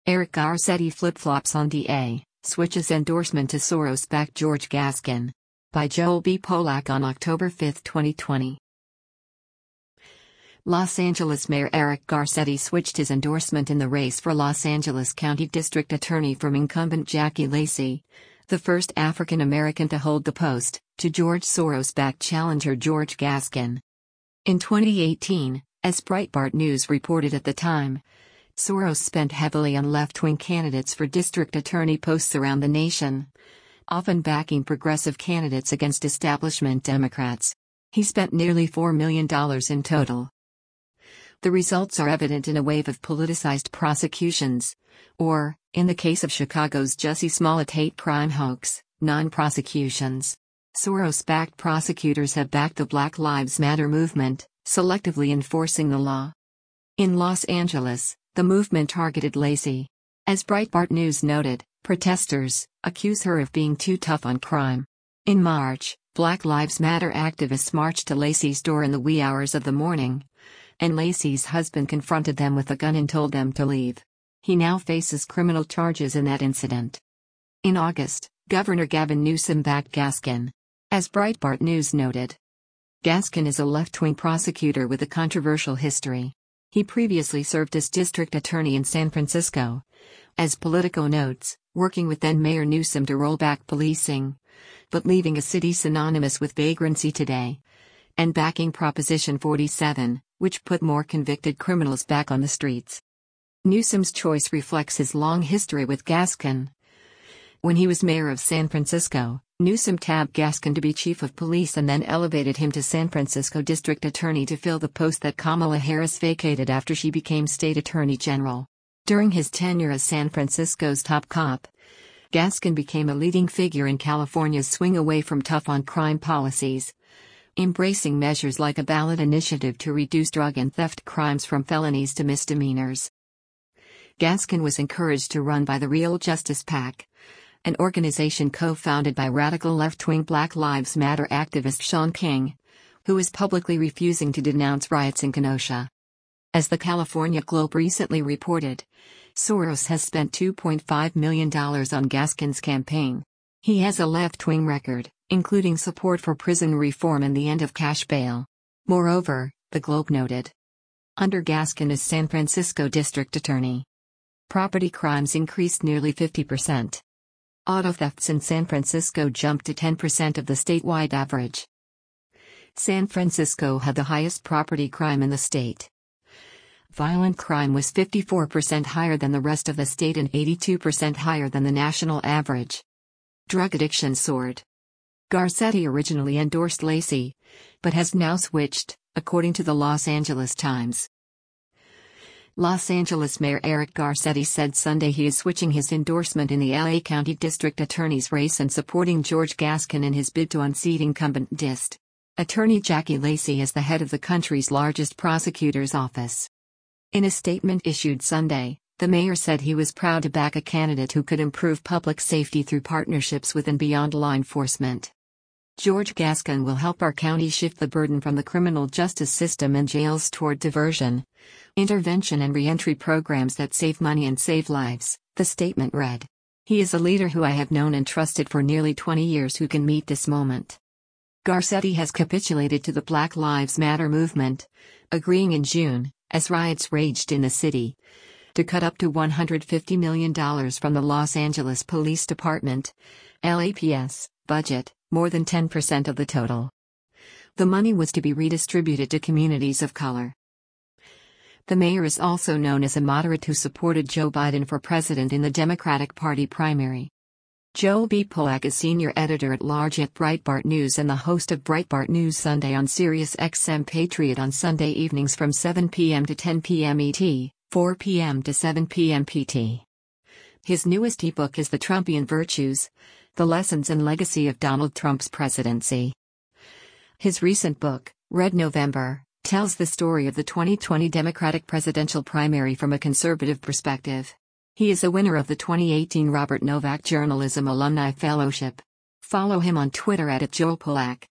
Eric Garcetti flip-flops on DA, switches endorsement to Soros-backed George Gascon. By Joel B. Polak on October 5, 2020. Los Angeles Mayor Eric Garcetti switched his endorsement in the race for Los Angeles County District Attorney from incumbent Jackie Lacey, the first African American to hold the post, to George Soros-backed challenger George Gascon. In 2018, as Breitbart News reported at the time, Soros spent heavily on left-wing candidates for district attorney posts around the nation, often backing progressive candidates against establishment Democrats. He spent nearly $4 million in total. The results are evident in a wave of politicized prosecutions, or, in the case of Chicago's Jussie Smollett hate crime hoax, non-prosecutions. Soros-backed prosecutors have backed the Black Lives Matter movement, selectively enforcing the law. In Los Angeles, the movement targeted Lacey. As Breitbart News noted, protesters accuse her of being too tough on crime. In March, Black Lives Matter activists marched to Lacey's door in the wee hours of the morning, and Lacey's husband confronted them with a gun and told them to leave. He now faces criminal charges in that incident. In August, Governor Gavin Newsom backed Gascon. As Breitbart News noted, Gascon is a left-wing prosecutor with a controversial history. He previously served as district attorney in San Francisco. As Politico notes, working with then-Mayor Newsom to roll back policing, but leaving a city synonymous with vagrancy today, and backing Proposition 47, which put more convicted criminals back on the streets. Newsom's choice reflects his long history with Gascon. When he was mayor of San Francisco, Newsom tabbed Gascon to be chief of police and then elevated him to San Francisco district attorney to fill the post that Kamala Harris vacated after she became state attorney general. During his tenure as San Francisco's top cop, Gascon became a leading figure in California's swing away from tough-on-crime policies, embracing measures like a ballot initiative to reduce drug and theft crimes from felonies to misdemeanors. Gascon was encouraged to run by the Real Justice PAC, an organization co-founded by radical left-wing Black Lives Matter activist Shaun King, who is publicly refusing to denounce riots in Kenosha. As the California Globe recently reported, Soros has spent $2.5 million on Gascon's campaign. He has a left-wing record, including support for prison reform and the end of cash bail. Moreover, the Globe noted, under Gascon as San Francisco district attorney, property crimes increased nearly 50%. Auto thefts in San Francisco jumped to 10% of the statewide average. San Francisco had the highest property crime in the state. Violent crime was 54% higher than the rest of the state and 82% higher than the national average. Drug addiction soared. Garcetti originally endorsed Lacey, but has now switched, according to the Los Angeles Times. Los Angeles Mayor Eric Garcetti said Sunday he is switching his endorsement in the LA County District Attorney's race and supporting George Gascon in his bid to unseat incumbent Dist. Attorney Jackie Lacey as the head of the country's largest prosecutor's office. In a statement issued Sunday, the mayor said he was proud to back a candidate who could improve public safety through partnerships with and beyond law enforcement. George Gascon will help our county shift the burden from the criminal justice system and jails toward diversion, intervention and reentry programs that save money and save lives, the statement read. He is a leader who I have known and trusted for nearly 20 years who can meet this moment. Garcetti has capitulated to the Black Lives Matter movement, agreeing in June, as riots raged in the city, to cut up to $150 million from the Los Angeles Police Department, LAPS, budget, more than 10% of the total. The money was to be redistributed to communities of color. The mayor is also known as a moderate who supported Joe Biden for president in the Democratic Party primary. Joel B. Polak is senior editor-at-large at Breitbart News and the host of Breitbart News Sunday on Sirius XM Patriot on Sunday evenings from 7 p.m. to 10 p.m. ET, 4 p.m. to 7 p.m. PT. His newest ebook is The Trumpian Virtues: The Lessons and Legacy of Donald Trump's Presidency. His recent book, Red November, tells the story of the 2020 Democratic presidential primary from a conservative perspective. He is a winner of the 2018 Robert Novak Journalism Alumni Fellowship. Follow him on Twitter @JoelPolak.